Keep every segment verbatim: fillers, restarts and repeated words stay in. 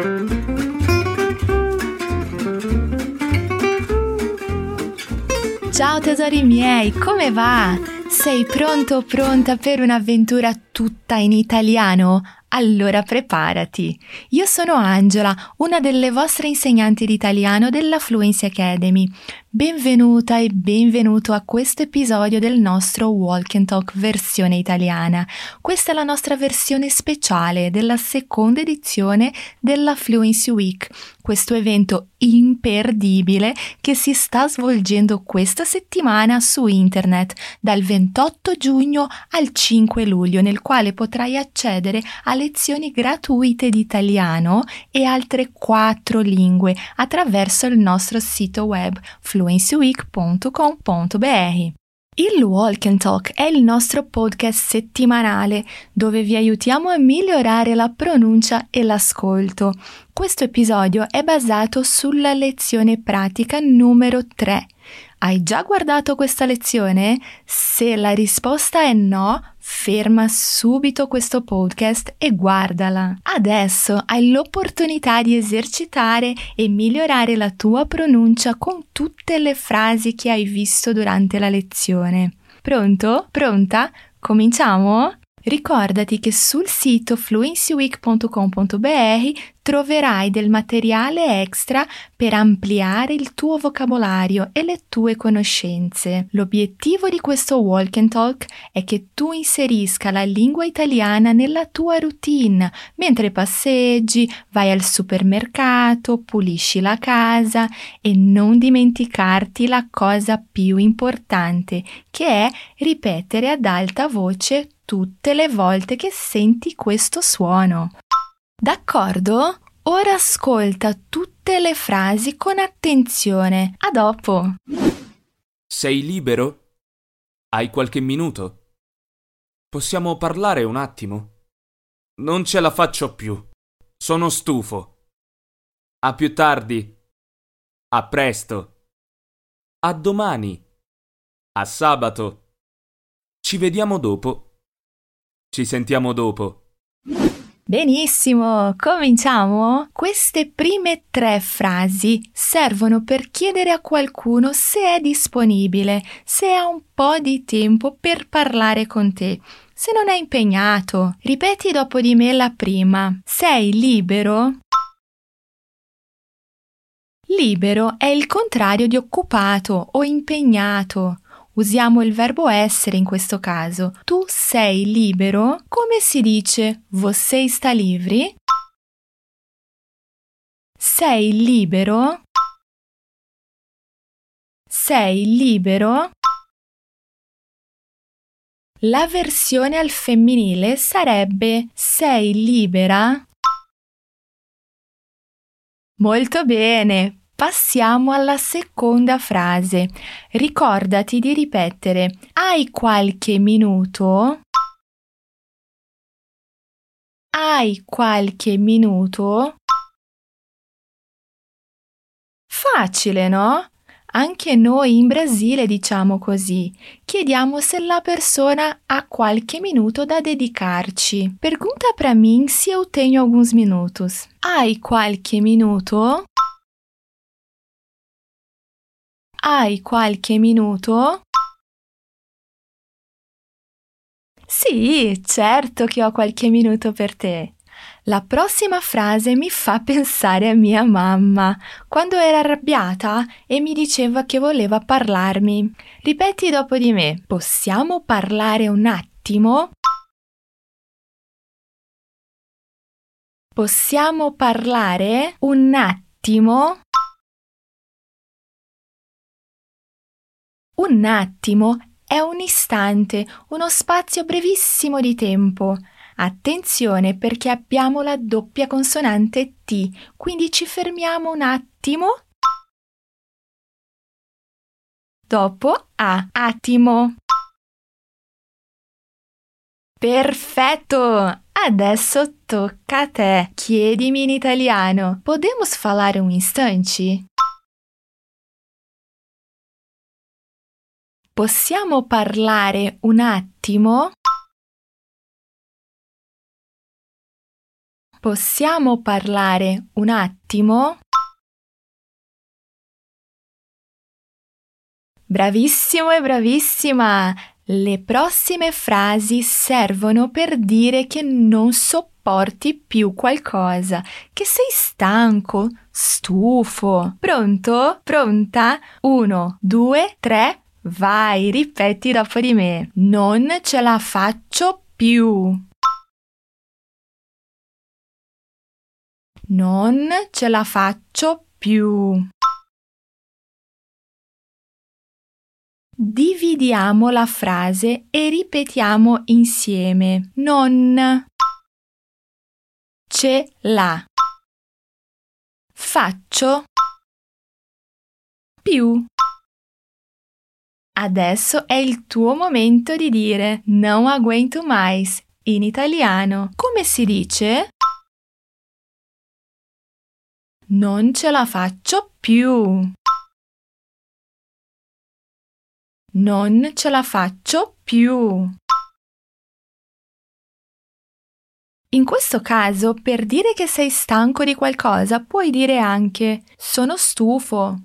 Ciao tesori miei, come va? Sei pronto o pronta per un'avventura tutta in italiano? Allora preparati! Io sono Angela, una delle vostre insegnanti di italiano della Fluency Academy. Benvenuta e benvenuto a questo episodio del nostro Walk and Talk versione italiana. Questa è la nostra versione speciale della seconda edizione della Fluency Week, questo evento imperdibile che si sta svolgendo questa settimana su internet dal ventotto giugno al cinque luglio, nel quale potrai accedere a lezioni gratuite di italiano e altre quattro lingue attraverso il nostro sito web fluency week punto com punto b r. Il Walk and Talk è il nostro podcast settimanale dove vi aiutiamo a migliorare la pronuncia e l'ascolto. Questo episodio è basato sulla lezione pratica numero tre. Hai già guardato questa lezione? Se la risposta è no, ferma subito questo podcast e guardala. Adesso hai l'opportunità di esercitare e migliorare la tua pronuncia con tutte le frasi che hai visto durante la lezione. Pronto? Pronta? Cominciamo? Ricordati che sul sito fluency week punto com punto b r troverai del materiale extra per ampliare il tuo vocabolario e le tue conoscenze. L'obiettivo di questo Walk and Talk è che tu inserisca la lingua italiana nella tua routine, mentre passeggi, vai al supermercato, pulisci la casa e non dimenticarti la cosa più importante, che è ripetere ad alta voce tutte le volte che senti questo suono. D'accordo? Ora ascolta tutte le frasi con attenzione. A dopo! Sei libero? Hai qualche minuto? Possiamo parlare un attimo? Non ce la faccio più. Sono stufo. A più tardi. A presto. A domani. A sabato. Ci vediamo dopo. Ci sentiamo dopo. Benissimo, cominciamo? Queste prime tre frasi servono per chiedere a qualcuno se è disponibile, se ha un po' di tempo per parlare con te. Se non è impegnato, ripeti dopo di me la prima. Sei libero? Libero è il contrario di occupato o impegnato. Usiamo il verbo essere in questo caso. Tu sei libero? Come si dice você está livre? Sei libero? Sei libero? La versione al femminile sarebbe sei libera? Molto bene! Passiamo alla seconda frase. Ricordati di ripetere: hai qualche minuto? Hai qualche minuto? Facile, no? Anche noi in Brasile diciamo così. Chiediamo se la persona ha qualche minuto da dedicarci. Pergunta para mim se eu tenho alguns minutos. Hai qualche minuto? Hai qualche minuto? Sì, certo che ho qualche minuto per te. La prossima frase mi fa pensare a mia mamma, quando era arrabbiata e mi diceva che voleva parlarmi. Ripeti dopo di me: possiamo parlare un attimo? Possiamo parlare un attimo? Un attimo è un istante, uno spazio brevissimo di tempo. Attenzione perché abbiamo la doppia consonante T, quindi ci fermiamo un attimo. Dopo A, attimo. Perfetto! Adesso tocca a te. Chiedimi in italiano. Podemos falar um instante? Possiamo parlare un attimo? Possiamo parlare un attimo? Bravissimo e bravissima! Le prossime frasi servono per dire che non sopporti più qualcosa, che sei stanco, stufo. Pronto? Pronta? Uno, due, tre, vai, ripeti dopo di me. Non ce la faccio più. Non ce la faccio più. Dividiamo la frase e ripetiamo insieme. Non ce la faccio più. Adesso è il tuo momento di dire não aguento mais in italiano. Come si dice? Non ce la faccio più. Non ce la faccio più. In questo caso, per dire che sei stanco di qualcosa, puoi dire anche sono stufo.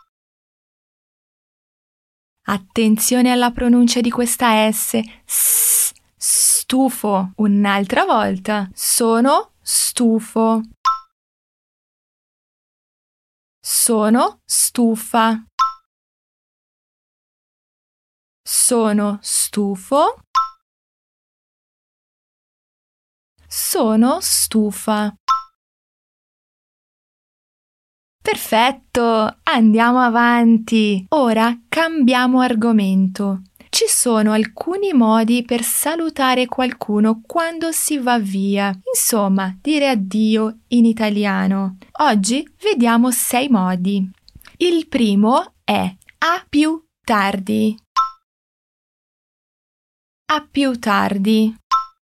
Attenzione alla pronuncia di questa S. S, stufo. Un'altra volta. Sono stufo. Sono stufa. Sono stufo. Sono stufa. Perfetto, andiamo avanti. Ora cambiamo argomento. Ci sono alcuni modi per salutare qualcuno quando si va via. Insomma, dire addio in italiano. Oggi vediamo sei modi. Il primo è a più tardi. A più tardi.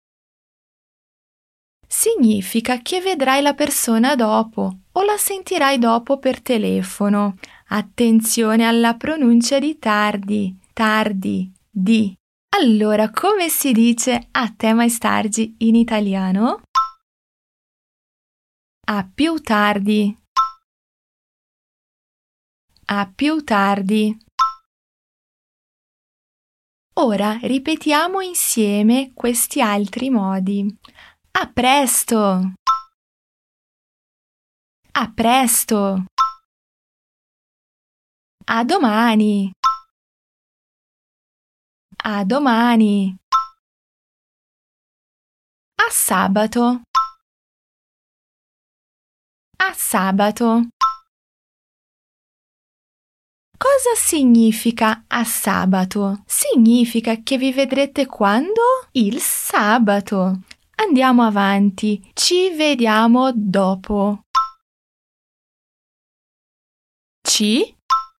Significa che vedrai la persona dopo o la sentirai dopo per telefono. Attenzione alla pronuncia di tardi, tardi, di. Allora, come si dice a te mais tardi in italiano? A più tardi. A più tardi. Ora ripetiamo insieme questi altri modi. A presto! A presto! A domani! A domani! A sabato! A sabato! Cosa significa a sabato? Significa che vi vedrete quando? Il sabato. Andiamo avanti. Ci vediamo dopo. Ci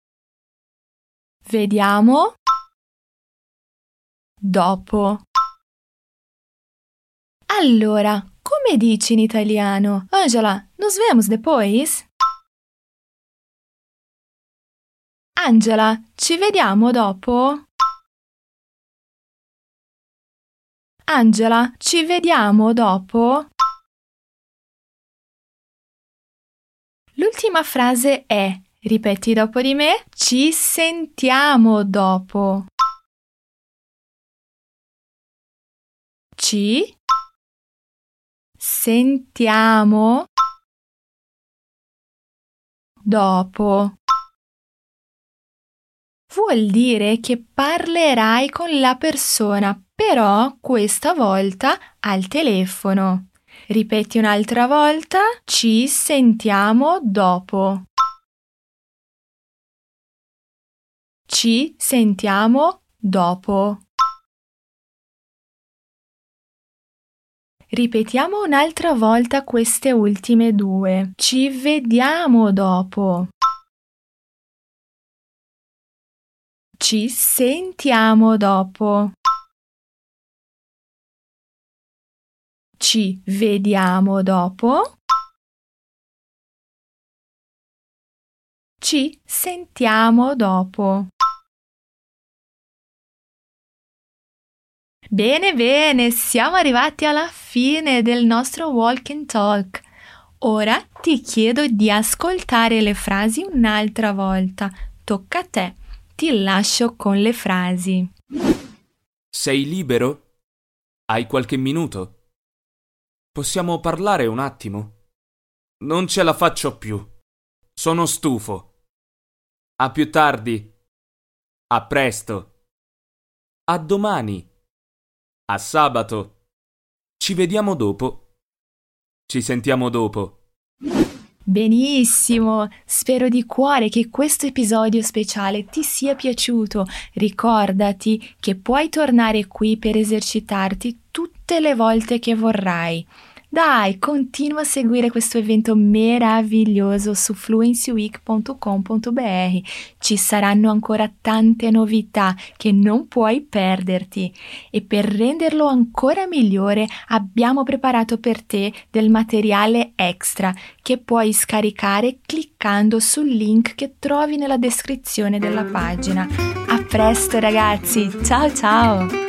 vediamo dopo. Allora, come dici in italiano? Angela, nos vemos depois? Angela, ci vediamo dopo? Angela, ci vediamo dopo? L'ultima frase è, ripeti dopo di me, ci sentiamo dopo. Ci sentiamo dopo. Vuol dire che parlerai con la persona, però questa volta al telefono. Ripeti un'altra volta, ci sentiamo dopo. Ci sentiamo dopo. Ripetiamo un'altra volta queste ultime due. Ci vediamo dopo. Ci sentiamo dopo. Ci vediamo dopo. Ci sentiamo dopo. Bene, bene, siamo arrivati alla fine del nostro Walk and Talk. Ora ti chiedo di ascoltare le frasi un'altra volta. Tocca a te. Ti lascio con le frasi. Sei libero? Hai qualche minuto? Possiamo parlare un attimo? Non ce la faccio più. Sono stufo. A più tardi. A presto. A domani. A sabato. Ci vediamo dopo. Ci sentiamo dopo. Benissimo, spero di cuore che questo episodio speciale ti sia piaciuto. Ricordati che puoi tornare qui per esercitarti tutte le volte che vorrai. Dai, continua a seguire questo evento meraviglioso su fluency week punto com punto b r. Ci saranno ancora tante novità che non puoi perderti e per renderlo ancora migliore abbiamo preparato per te del materiale extra che puoi scaricare cliccando sul link che trovi nella descrizione della pagina. A presto ragazzi, ciao ciao!